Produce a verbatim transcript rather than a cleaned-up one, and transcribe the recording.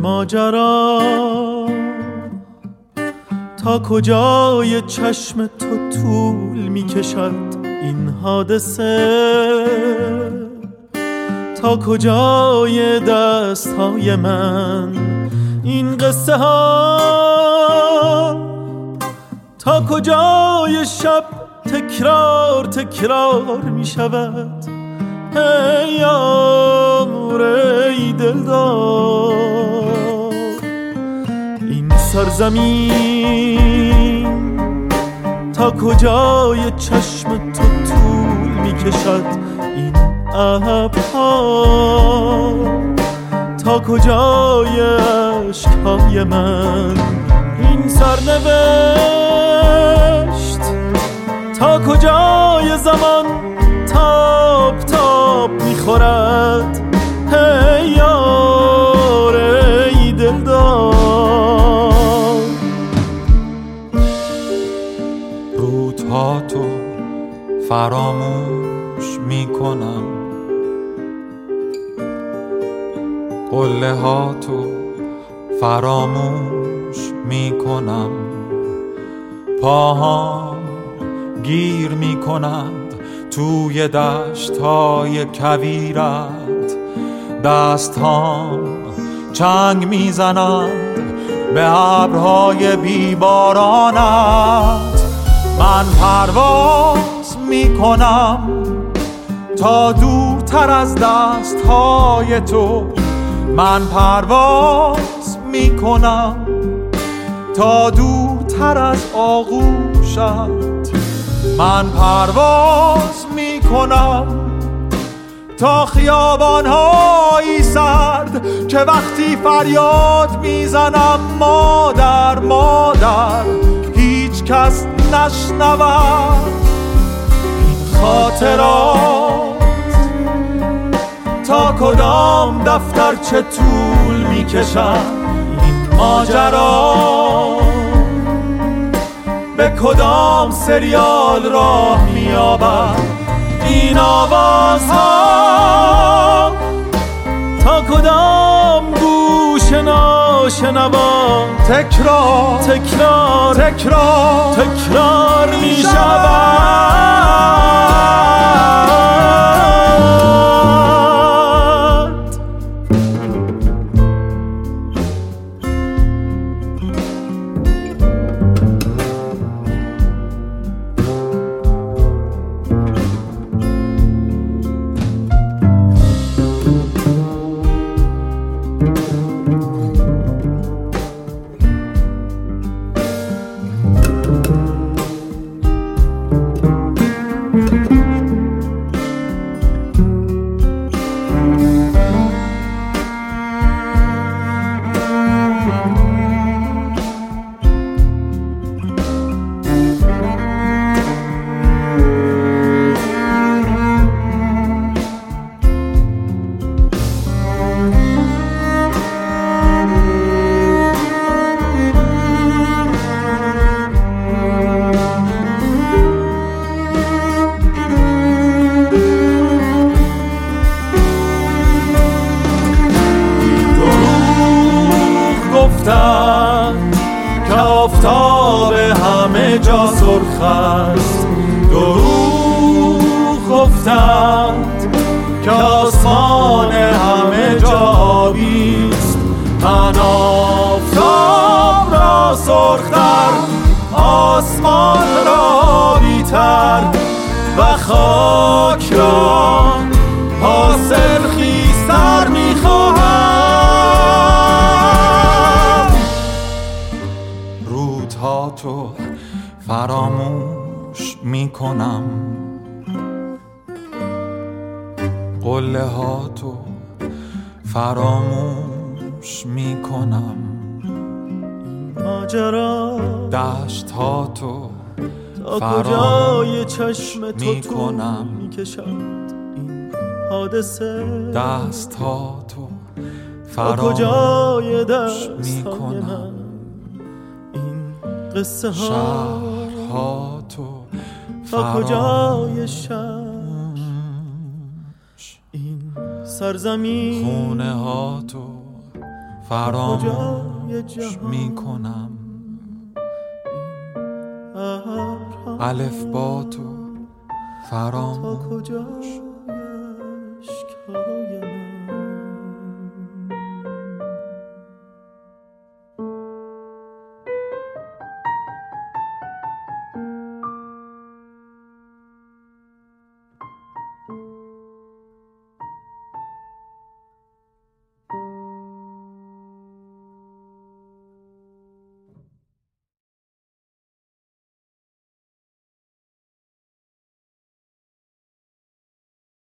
ماجرا تا کجای چشم تو طول میکشد این حادثه، تا کجای دستهای من این قصه ها، تا کجای شب تکرار تکرار می شود ای یار ای دلدار. این سرزمین تا کجای چشم تو طول می کشد این ابرها، تا کجای عشقهای من این سرنوشت، تا کجای زمان تاب تاب میخورد ای یار ای دلدار. روزها تو فراموش میکنم، قله ها تو فراموش میکنم، پاهام گیر میکنند توی دشت های کویرت، دست هام چنگ میزنند به ابرهای بیبارانت. من پرواز میکنم تا دورتر از دست های تو، من پرواز میکنم تا دورتر از آغوشت، من پرواز میکنم تا خیابان‌های سرد که وقتی فریاد میزنم مادر مادر هیچ کس نشنود. این خاطرات تا کدام دفتر چه طول میکشد، این ماجرا به کدام سریال راه مییابد، این آوازها تا کدام گوش ناشنوا تکرار تکرار تکرار تکرار میشود. که آفتاب همه جا سرخ است، دروغ گفتند که آسمان همه جا آبی است. من آفتاب را سرختر، آسمان را بیتر و خاک را حاصل خیزتر میخواهم. رودها تو فراموش میکنم، قله ها تو فراموش میکنم، ماجرا دشت ها تو تا کجای چشم تو طول میکشد این حادثه، دست ها تو فراموش میکنم، این قصه ها شهرها تو تا کجای شهر این سرزمین، خونه ها تو فراموش می کنم الف با تو فراموش